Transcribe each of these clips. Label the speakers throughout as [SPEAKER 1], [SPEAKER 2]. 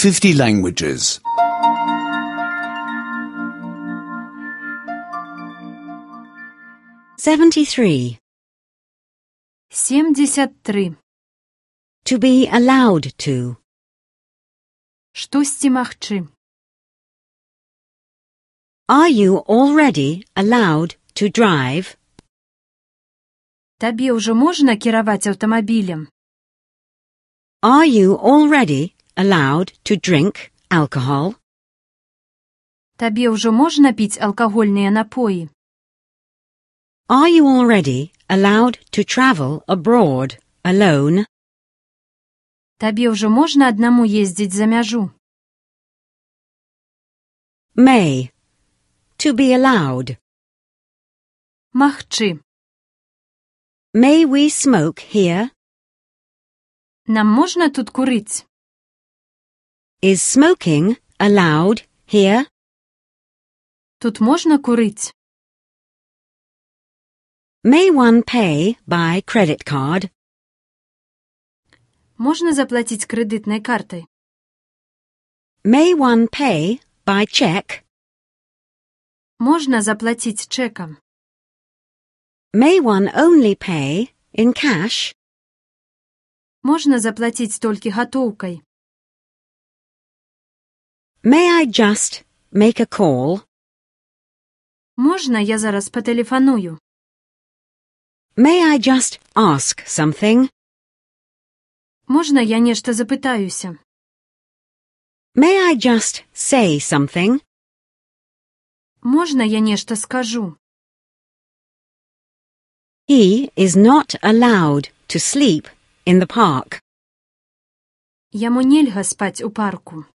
[SPEAKER 1] 50 languages.
[SPEAKER 2] 73.
[SPEAKER 3] 73.
[SPEAKER 2] To be allowed to.
[SPEAKER 3] Штосьці магчы.
[SPEAKER 2] Are you already allowed to drive?
[SPEAKER 3] Табе ўжо можна кіраваць аўтамабілем?
[SPEAKER 2] Are you already allowed to drink alcohol?
[SPEAKER 3] Табе ўжо можна піць алкагольныя напоі?
[SPEAKER 2] Are you already allowed to travel abroad alone?
[SPEAKER 3] Табе ўжо можна аднаму ездзіць за мяжу?
[SPEAKER 2] May. To be allowed.
[SPEAKER 3] Магчы.
[SPEAKER 2] May we smoke here?
[SPEAKER 3] Нам можна тут курыць?
[SPEAKER 2] Is smoking allowed here?
[SPEAKER 3] Тут можна курыць?
[SPEAKER 2] May one pay by credit card?
[SPEAKER 3] Можна заплаціць крэдытнай картай?
[SPEAKER 2] May one pay by check?
[SPEAKER 3] Можна заплаціць чэкам?
[SPEAKER 2] May one only pay in cash?
[SPEAKER 3] Можна заплаціць толькі гатоўкай?
[SPEAKER 2] May I just make a call?
[SPEAKER 3] Можна я зараз патэлефаную?
[SPEAKER 2] May I just ask something?
[SPEAKER 3] Можна я нешта запытаюся?
[SPEAKER 2] May I just say something?
[SPEAKER 3] Можна я нешта скажу?
[SPEAKER 2] He is not allowed to sleep in the park.
[SPEAKER 3] Яму нельга спаць у парку.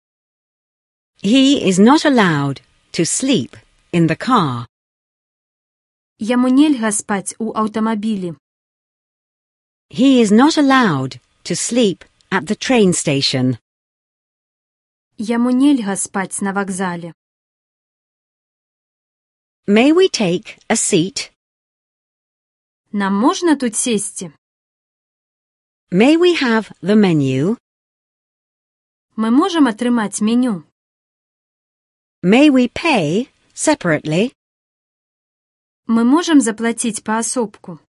[SPEAKER 2] He is not allowed to sleep in the car.
[SPEAKER 3] Яму нельга спаць у аўтамабілі.
[SPEAKER 2] He is not allowed to sleep at the train station.
[SPEAKER 3] Яму нельга спаць на вакзале.
[SPEAKER 2] May we take a seat?
[SPEAKER 3] Нам можна тут сесці?
[SPEAKER 2] May we have the menu?
[SPEAKER 3] Мы можам атрымаць меню?
[SPEAKER 2] May we pay separately?
[SPEAKER 3] Мы можам заплаціць паасобку?